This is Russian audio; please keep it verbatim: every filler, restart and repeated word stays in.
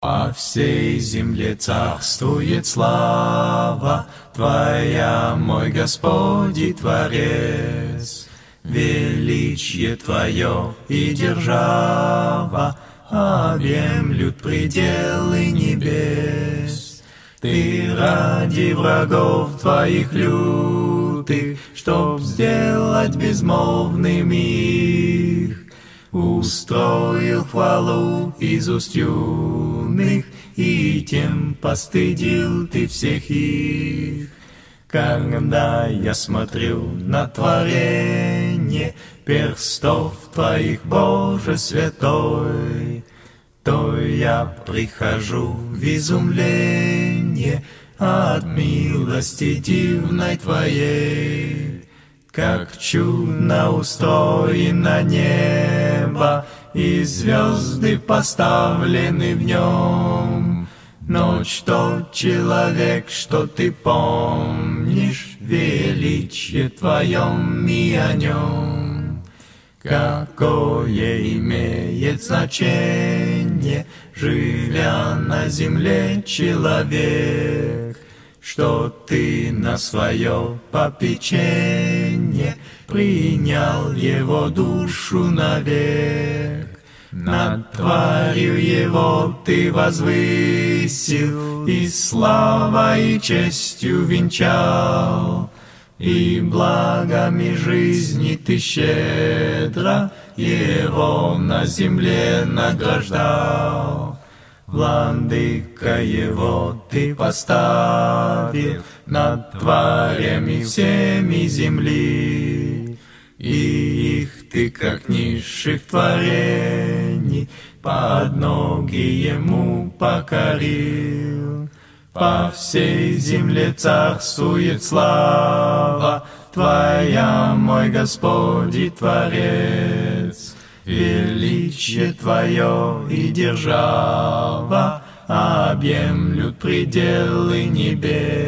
По всей земле царствует слава Твоя, мой Господь и Творец. Величие Твое и держава объемлют пределы небес. Ты ради врагов Твоих лютых, чтоб сделать безмолвными их, устроил хвалу из уст юных, и тем постыдил Ты всех их. Когда я смотрю на творение перстов Твоих, Боже святой, то я прихожу в изумление от милости дивной Твоей. Как чудно устроено небо, и звезды поставлены в нем. Ночь тот человек, что Ты помнишь величие Твоем и о нем. Какое имеет значение, живя на земле, человек, что Ты на свое попечение принял его душу навек. Над тварью его Ты возвысил, и славой и честью венчал, и благами жизни Ты щедро его на земле награждал. Владыка его Ты поставил над тварями всеми земли, и их Ты, как низших творений, под ноги ему покорил. По всей земле царствует слава Твоя, мой Господь и Творец. Величие Твое и держава объемлют пределы небес.